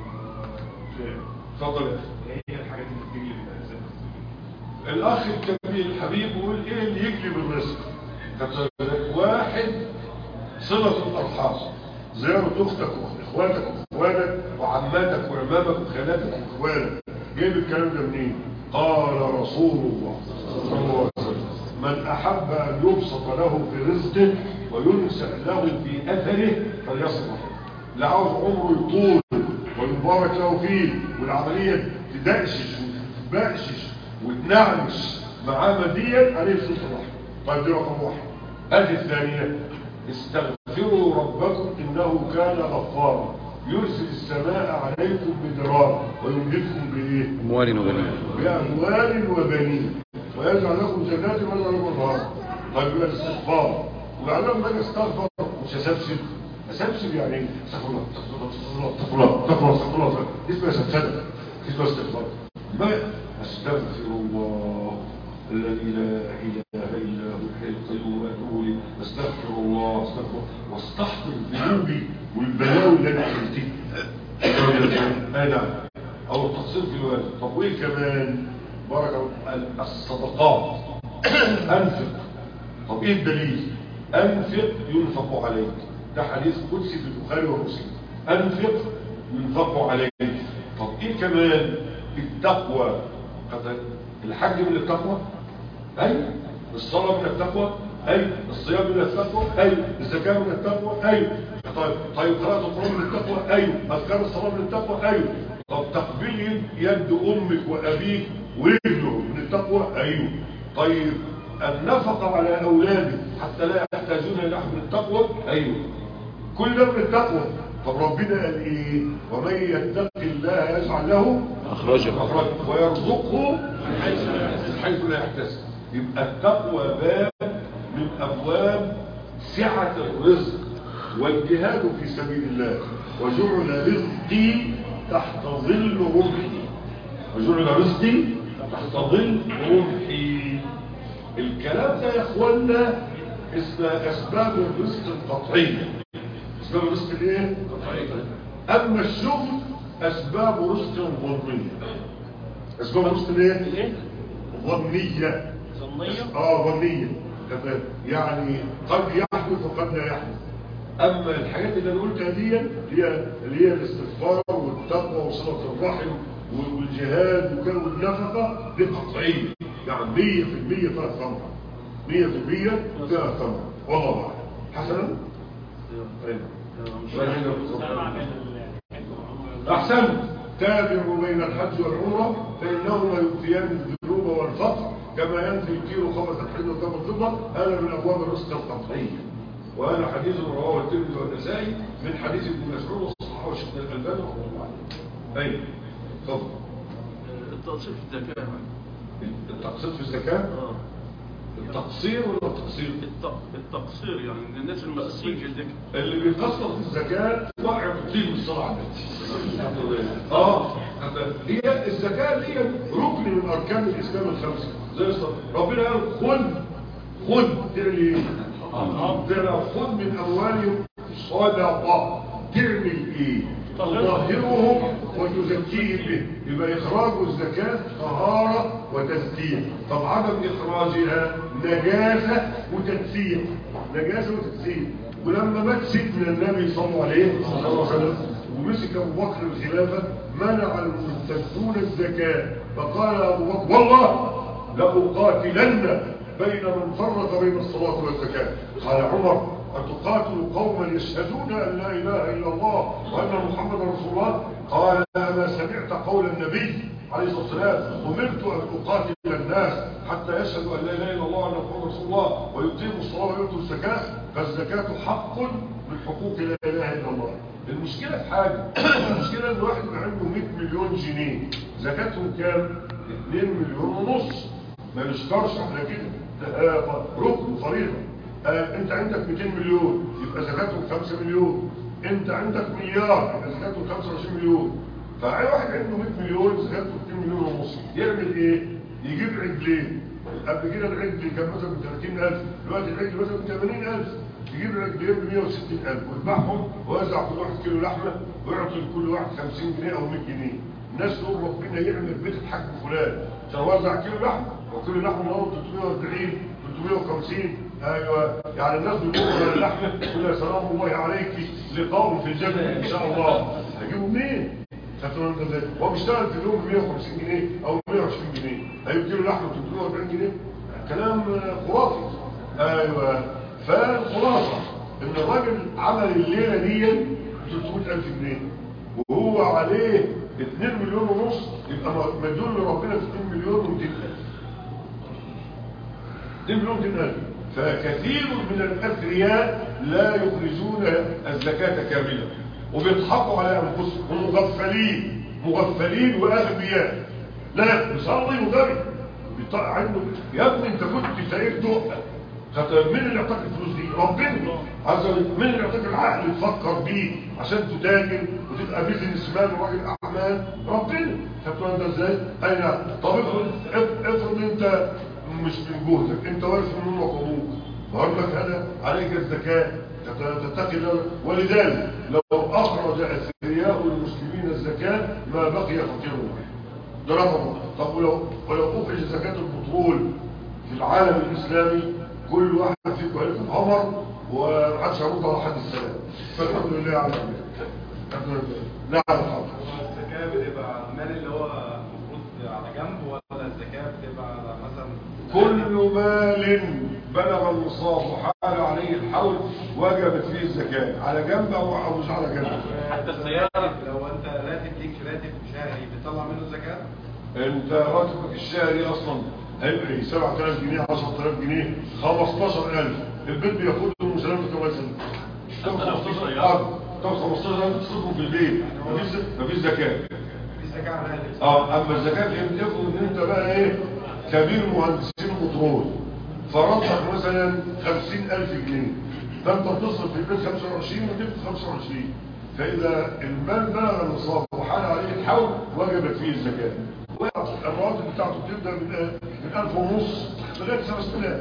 تفضل يا اخي. ايه هي الحاجات اللي بتجلب الرزق؟ الاخ الكبير الحبيب بيقول ايه اللي يجلب الرزق؟ واحد، صلة الارحام، زيارة اختك واخواتك واخوانك وعماتك وعمامك وخالاتك واخوانك. جايب الكلام ده منين؟ قال رسول الله صلى الله عليه وسلم: من احب ان يبسط له في رزقه وينسأ له في اثره فليصل رحمه. لا عاوز عمره يطول ويبارك له فيه والعملية تدقشش وتبقشش وتنعنش معاه ماديا، عليه صلة الرحمة. طيب دي رقم واحد. هذه الثانية: استغفروا ربكم إنه كان غفارا يرسل السماء عليكم بدرارا ويمددكم بإيه؟ أموال وبنين. بأموال وبنين ويجعل لكم جنات ويجعل لكم أنهارا. طيب يبقى الاستغفار. وبعدين بقى استغفر مش هسبسب. أسبسب يعني ايه؟ استغفر الله استغفر الله استغفر الله استغفر الله. اسمها سبسبة، اسمها استغفار. ما أستغفر الله الذي لا إله إلا هو الحي القيوم وأتوب إليه. أستغفر الله استغفر واستحضر ذنوبي والبلاوي اللي أنا عملتها. أنا أو التقصير في الواجب. طب وإيه كمان؟ بارك الله. الصدقات. أنفق. طب إيه الدليل؟ أنفق ينفق عليك. ده حديث قدسي في البخاري ومسلم. أنفق ينفق عليك. طب إيه كمان؟ التقوى. الحج من التقوى؟ أيوة. الصلاة من التقوى؟ أيوة. الصيام من التقوى؟ أيوة. الزكاة من التقوى؟ أيوة. طيب طيب قراءة القرآن من التقوى؟ أيوة. أذكار الصلاة من التقوى؟ أيوة. طب تقبيل يد أمك وأبيك ورجله من التقوى؟ أيوة. طيب النفقة على أولادك حتى لا يحتاجون إلى من التقوى؟ أيوة. كل ده من التقوى. طب ربنا قال إيه؟ ومن يتق الله يجعل له أخرجه أخرجه ويرزقه من حيث لا يحتسب. يبقى التقوى باب من أبواب سعة الرزق والجهاد في سبيل الله. وجعل رزقي تحت ظل رمحي. وجعل رزقي تحت ظل رمحي. الكلام ده يا اخوانا اسمها اسباب الرزق القطعيه. اسباب الرزق الايه؟ القطعيه. اما الشغل اسباب رزق ظنيه. اسباب الرزق الايه؟ ظنيه. ظنيه؟ اه ظنيه. يعني قد يحدث وقد لا يحدث. اما الحاجات اللي انا قلتها دي هي اللي هي الاستغفار والتقوى وصله الرحم والجهاد والنفقه دي قطعيه. يعني مية في المية فيها ثمرة. مية في المية فيها ثمرة. والله أعلم. حسنا؟ أحسن. تابعوا بين الحج والعمرة فإنهما يؤتيان الذنوب والفقر كما ينفي الكيلو خبث الحج وكما الفضة. هذا من أبواب الرزق القطعية، وهذا حديث رواه الترمذي والنسائي من حديث ابن مسعود وصححه الشيخ الألباني رحمه الله عليه. أيوه اتفضل. التقصير في الزكاة. التقصير في الزكاة؟ اه التقصير ولا التقصير؟ التقصير يعني من الناس المقصرين في الزكاة. اللي بيقصر في الزكاة واقع بطيل بالصلاة على النبي. اه هي الزكاة هي ركن من أركان الإسلام الخمسة. زي الصلاة ربنا قال خذ خذ تعمل ايه؟ خذ من أموالهم صدقة. تعمل ايه؟ تطهرهم وتزكيهم به. يبقى إخراج الزكاة طهارة وتزكية. طب عدم إخراجها نجاسة وتكسير. نجاسة وتكسير. ولما مات سيدنا النبي صلى الله عليه وسلم ومسك أبو بكر الخلافة منع المرتدون الزكاة، فقال أبو بكر والله لأقاتلن بين من فرق بين الصلاة والزكاة. قال عمر أتقاتل قوما يشهدون أن لا إله إلا الله وأن محمد رسول الله؟ قال أما سمعت قول النبي عليه الصلاة والسلام أمرت أن أقاتل الناس حتى يشهدوا أن لا إله إلا الله وأن محمد رسول الله ويقيموا الصلاة ويؤتوا الزكاة؟ فالزكاة حق من حقوق لا إله إلا الله. المشكلة في حاجة، المشكلة إن واحد عنده مئة مليون جنيه زكاتهم كام؟ اثنين مليون ونص. ما نشكرش احنا كده، ده ركن فريضة. آه انت عندك مئتين مليون يبقى زكاتهم خمسة مليون. انت عندك مليار يبقى زكاتهم خمسة وعشرين مليون. فاي واحد عنده مئة مليون زكاته اثنين مليون ونص يعمل ايه؟ يجيب عجلين. قبل كده العجل كان مثلا ب ثلاثين ألف، دلوقتي العجل مثلا ب ثمانين ألف. يجيب عجلين ب مئة وستين ألف ويذبحهم ويوزع كل واحد كيلو لحمه ويعطي لكل واحد خمسين جنيه او مئة جنيه. الناس تقول ربنا يعمل بيت الحاج فلان عشان يوزع كيلو لحمه، وكيلو لحمه النهارده ثلاثمئة وأربعين ثلاثمئة وخمسين. ايوه يعني الناس بتقول على اللحمه تقول يا سلام الله عليك لقاء في الجنه ان شاء الله. هجيبه منين؟ خدتوا انت ازاي؟ هو بيشتغل في اليوم ب مئة وخمسين جنيه او مئة وعشرين جنيه، هيجيب كيلو لحمه ثلاثمئة وأربعين جنيه؟ كلام خرافي. ايوه فالخلاصه ان الراجل عمل الليله دي ثلاثمئة ألف جنيه وهو عليه اثنين مليون ونص، يبقى مديون لربنا في اثنين مليون ومئتين ألف. اثنين مليون ومئتين ألف. فكثير من الاثرياء لا يخرجون الزكاه كامله وبيضحكوا على انفسهم ومغفلين مغفلين واغبياء. لا يصلي وغبي عنده يا ابني انت كنت سايق دقه. مين اللي يعطيك الفلوس دي؟ ربنا عز وجل. مين اللي يعطيك العقل اللي تفكر بيه عشان تتاجر وتبقى بيزنس مان وراجل اعمال؟ ربنا. خدتوا انت ازاي؟ اي نعم. طب افرض انت مش من جهدك، انت وارث من امك وابوك، بقول لك هذا عليك الزكاه تتقي الله. ولذلك لو اخرج اثرياء المسلمين الزكاه ما بقي فقير واحد. ده رقم. طب ولو ولو اخرج زكاه البترول في العالم الاسلامي كل واحد فيكم عرف القمر وعادش هرد على حد السلام. فالحمد لله على ذلك. نعم الحمد. الزكاه بتبقى المال اللي هو المفروض على جنب ولا الزكاه بتبقى على مثلا كل مال بلغ النصاب وحال عليه الحول وجبت فيه الزكاه على جنب او مش على جنب. حتى السياره لو انت راتب ليك راتب شهري بتطلع منه زكاه؟ انت راتبك الشهري اصلا هيبقى سبعة آلاف جنيه عشرة آلاف جنيه خمستاشر ألف. البيت بياخدهم مسلمة كم سنة؟ تاخد خمستاشر ألف تاخد خمستاشر ألف تصرفهم في البيت. مفيش مفيش زكاة. مفيش زكاة على الاهل. اه اما الزكاة فهمت ياخد ان انت بقى ايه كبير مهندسين بترول فرضك مثلا خمسين ألف جنيه، فانت بتصرف في البيت خمسة وعشرين وتبقى خمسة وعشرين. فاذا المال بلغ النصاب وحال عليه الحول وجبت فيه الزكاة. الرواتب بتاعته بتبدا من من ألف ونص لغايه خمسة آلاف.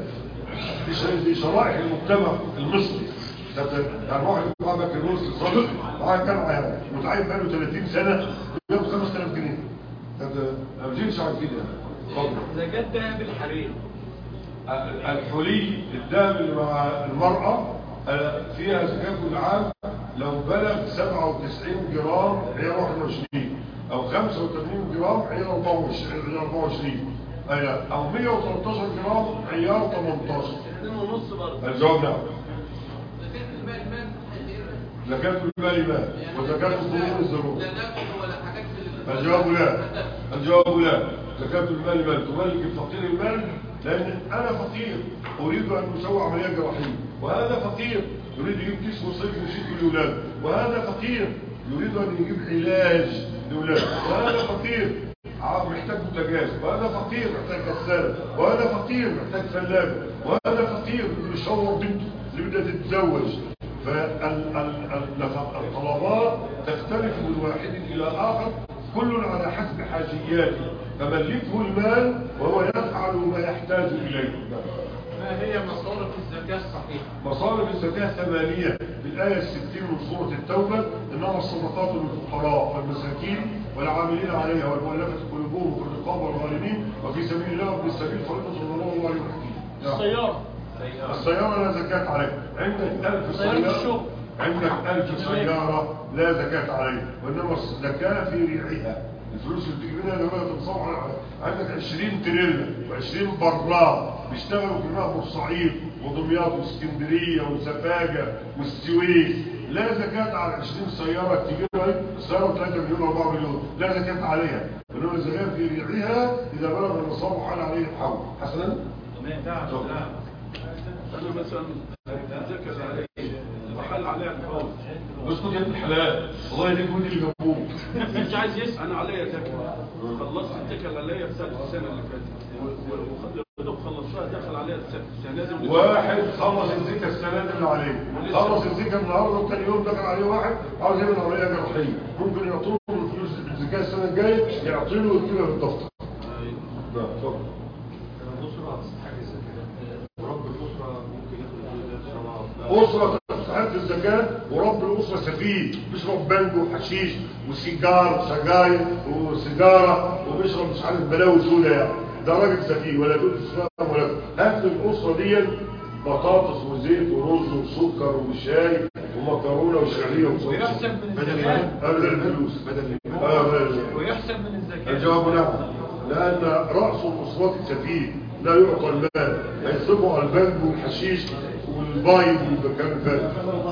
دي شرائح المجتمع المصري. يعني واحد يطلع بكالوريوس الصدر معاه جامعه متعين بقاله ثلاثين سنه بياخد خمسة آلاف جنيه. هذا ما بيجيش على كده. اتفضل. زكاه دهب الحرير. الحلي الدهب اللي مع المراه فيها زكاه كل عام لو بلغ سبعة وتسعين جرام هي واحد وعشرين او خمسة وثمانين جرام عيار أربعة وعشرين او مئة وثلاثة عشر جرام عيار ثمانية عشر. اثنين ونص برضه. الجواب نعم. زكاة المال مال وزكاة الظروف الظروف. الجواب لا. الجواب لا. زكاة المال مال تملك الفقير المال، لأن أنا فقير أريد أن أسوي عملية جراحية، وهذا فقير يريد يجيب كيس مصيف يشيك لأولاده، وهذا فقير يريد أن يجيب علاج لأولاده، وهذا فقير محتاج بوتاجاز، وهذا فقير محتاج غسالة، وهذا فقير محتاج ثلاجة، وهذا فقير يشور بنته اللي بدها تتزوج. فالطلبات تختلف من واحد إلى آخر، كل على حسب حاجياته، فملكه المال وهو يفعل ما يحتاج إليه. ما هي مصارف الزكاة الصحيحة؟ مصارف الزكاة ثمانية في الآية الستين من سورة التوبة، إنما الصدقات للفقراء والمساكين والعاملين عليها والمؤلفة قلوبهم وفي الرقاب والغارمين وفي سبيل الله وابن السبيل فريضة من الله والله يحكيم. السيارة السيارة لا زكاة عليها. عندك ألف سيارة عندك ألف سيارة لا زكاة عليها، وإنما الزكاة في ريعها. الفلوس اللي بتيجي منها لما تتصور عندك عشرين تريلا وعشرين براد بيشتغلوا في نهر الصعيد ودمياط واسكندريه وسفاجه والسويس، لا زكاة على عشرين سيارة تجيبها، السيارة ثلاثة مليون أربعة مليون لا زكاة عليها، إنما الزكاة في ريعها إذا بلغ النصاب وحال عليه الحول. حسنا؟ ما ينفعش. لا أنا مثلا الزكاة عليه وحال عليها الحول. اسكت يا ابن الحلال، والله دي كل اللي جابوه. مش عايز يسأل. أنا عليا زكاة، خلصت الزكاة عليا في السنة اللي فاتت، وخلص خلصتها دخل عليها السنة دي. واحد خلص الزكاة السنة دي اللي عليه، خلص الزكاة النهارده وثاني يوم دخل عليه واحد عاوز يعمل عملية جراحية، ممكن يعطوه الفلوس الزكاة السنة الجاية يعطي له ويكتبها في الدفتر. نعم اتفضل. الأسرة تستحق الزكاة، ورب الأسرة ممكن ياخد أسرة تستحق الزكاة، ورب الأسرة سفيه بيشرب بانجو وحشيش وسيجار وسجاير وسيجارة وبيشرب مش عارف بلاوي سودا، يعني ده راجل سفيه ولا دول اسلام ولا هات الأسرة دي بطاطس وزيت ورز وسكر وشاي ومكرونة وشعرية وصوص ويحسب من الزكاة بدل الفلوس بدل ويحسب من الزكاة. الجواب نعم، لأن رأس الأسرة سفيه لا يعطى المال، هيصرفوا على البنك والحشيش والبايب والمكان فات.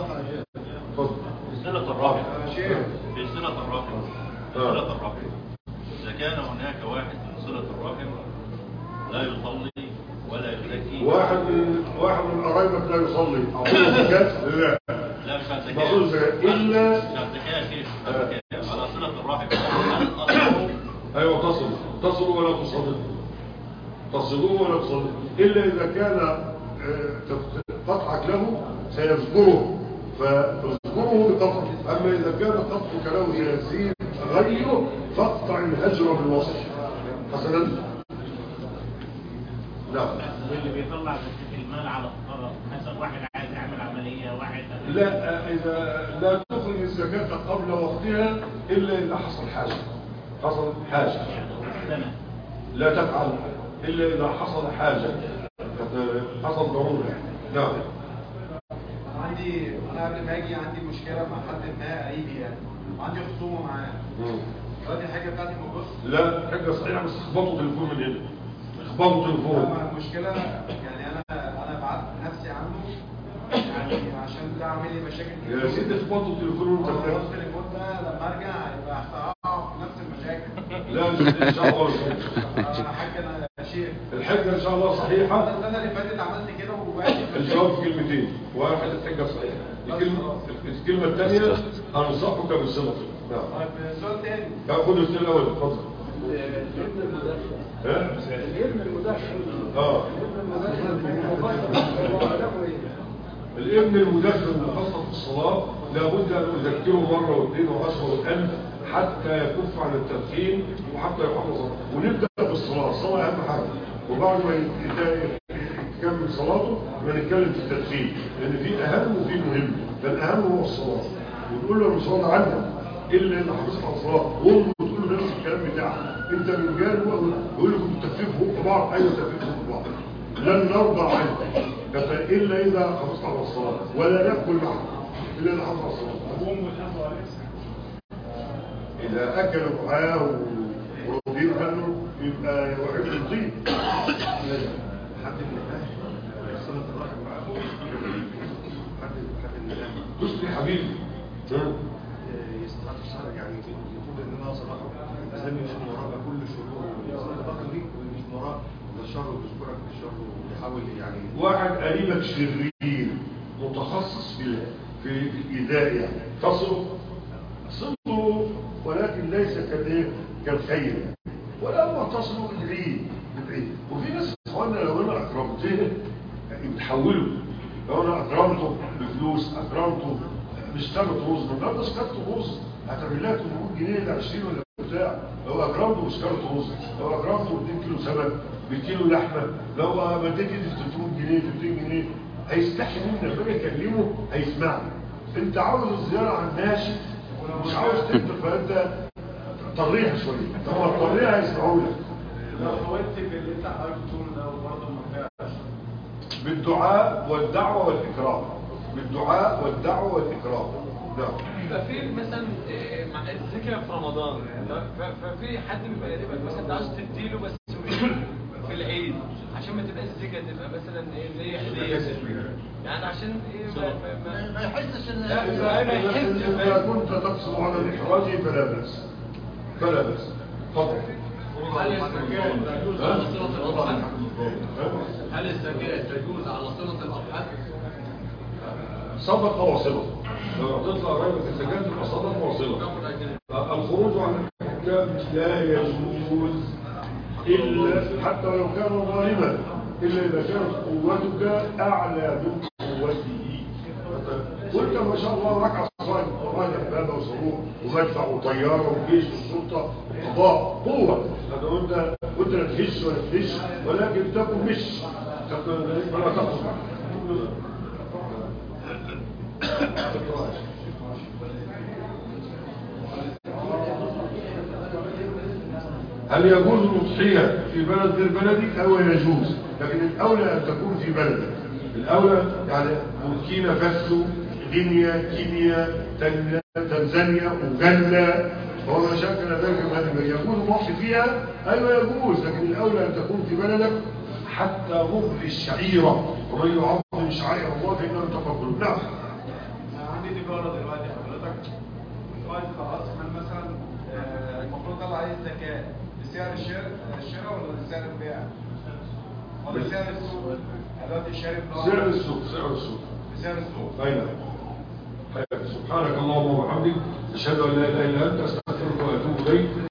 في صلة الرحم في صلة الرحم في صلة الرحم إذا كان هناك واحد من صلة الرحم لا يصلي ولا يزكي، واحد من واحد من قرايبك لا يصلي أو زكاة لا لا مش على الزكاة إلا مش على الزكاة يا شيخ، على صلة الرحم هل أصله؟ أيوة تصل تصلوا ولا تصلوا تصلوا ولا تصلوا إلا إذا كان قطعك له سيذكره فاذكره بقطع، أما إذا كان قطعك له سيزيد غيره فاقطع الهجر بالوصف. حسنا نعم. واللي بيطلع زكاة المال على الطرف مثلا واحد عايز يعمل عملية واحد لا، إذا لا تخرج الزكاة قبل وقتها إلا إذا حصل حاجة حصل حاجة لا تفعل إلا إذا حصل حاجة حصل ضرورة. نعم. عندي أنا قبل ما أجي عندي مشكلة مع حد ما قريبي يعني، وعندي خصومة معاه. دلوقتي الحاجة بتاعتي بتبص؟ لا، حاجة صحيحة بس اخبطوا تليفون من هنا. اخبطوا تليفون. المشكلة يعني أنا أنا بعت نفسي عنه يعني عشان ده عامل لي مشاكل كتير. يا سيدي اخبطوا تليفون وأنت خلاص التليفون ده لما أرجع هيبقى هقع في نفس المشاكل. لا إن شاء الله. أنا حاجة أنا شيخ. الحجة إن شاء الله صحيحة. السنة اللي فاتت عملت كده وبقيت. الجواب في كلمتين، واحد الحجة صحيحة. الكلمة الكلمة الثانية أنصحك بالصلة. نعم. طيب سؤال تاني. خد السؤال الأول اتفضل. الابن المدخن. ها؟ الابن المدخن. اه. الابن المدخن المخصص في الصلاة لابد أن أذكره مرة واثنين وعشرة والألف حتى يكف عن التدخين وحتى يحافظ، ونبدأ بالصلاة. الصلاة أهم حاجة، وبعد ما يكمل صلاته ونتكلم في التدخين، لأن في أهم وفي مهم، فالأهم هو الصلاة. ونقول له المصلاة عنها إلا إن حفظت على الصلاة، وهم بتقول له نفس الكلام بتاعك، أنت من جانب يقول لكم التكفيف فوق بعض، أيوة تكفيف فوق بعض، لن نرضى عنه إلا إذا حفظت على الصلاة، ولا نأكل معه إلا إذا حفظت على الصلاة. إذا أكلوا معاه وراضين عنه يبقى يوحد الطيب. حد من صلة الرحم معه حد حد تسلي حبيبي قريبك شرير متخصص في في الإيذاء يعني تصله صله، ولكن ليس كالايه كالخير، ولما تصله ادعيه ادعيه. وفي ناس اخوانا لو انا اكرمته بتحوله، لو انا اكرمته بفلوس، اكرمته بشكارة رز، من النهارده شكارة رز هتعمل لها ثمانمائة جنيه ل عشرين ولا بتاع، لو اكرمته بشكارة رز، لو اكرمته اتنين كيلو سمك بكيلو لحمه، لو مديت ايدي في ثلاثمائة جنيه مئتين جنيه هيستحي منك لما يكلمه هيسمعك. انت عاوز الزياره على الناس مش عاوز تكتب، فانت طريها شويه، هو الطريقه هيسمعوا لك. لو حاولت في اللي انت حضرتك بتقوله ده وبرضه ما نفعش، بالدعاء والدعوه والاكرام، بالدعاء والدعوه والاكرام. نعم. ففي مثلا إيه، مع الذكر في رمضان، ف- ففي حد بيبقى قريبك مثلا انت عاوز تديله بس في العيد عشان ما تبقاش الذكر، تبقى مثلا ايه زي هديه يعني، عشان ايه ما ما- ما يحسش ان لا، ما ما يحسش. اذا كنت تقصد على الاحراج فلا باس، فلا باس. اتفضل. هل الزكاة تجوز على صلة الأرحام؟ هل الزكاة تجوز على صلة الأرحام؟ صدقه وصله، لو تطلع قريبك الزكاه تبقى صدقه وصله. الخروج عن الحكام لا يجوز الا حتى ولو كان ظالما، الا اذا كانت قوتك اعلى من قوته. وانت ما شاء الله ركع صائم وراجع بابا وصاروخ ومدفع وطياره وجيش وشرطه وقضاء قوه، هذا وانت وانت لا تهش ولا تهش، ولكن تكن مش ولا تقصد. هل يجوز الأضحية في بلد غير بلدك؟ أو يجوز، لكن الأولى أن تكون في بلدك. الأولى يعني بوركينا فاسو، غينيا، كينيا، تن- تنزانيا، أوغندا، وهو ما شكل ذلك من هذه البلاد. يجوز الضحي فيها؟ أيوة يجوز، لكن الأولى أن تكون في بلدك حتى ربع الشعيرة، ومن يعظم شعائر الله فإنه تقبل. نعم. عندي تجاره دلوقتي حضرتك، قائد خلاص من مثلا آه، المفروض طلع عليه الزكاه بسعر الشراء الشراء ولا بسعر البيع؟ ولا بسعر السوق؟ دلوقتي الشاري سعر السوق، سعر السوق، بسعر السوق. أي نعم. سبحانك اللهم وبحمدك، أشهد أن لا إله إلا أنت، أستغفرك وأتوب إليك.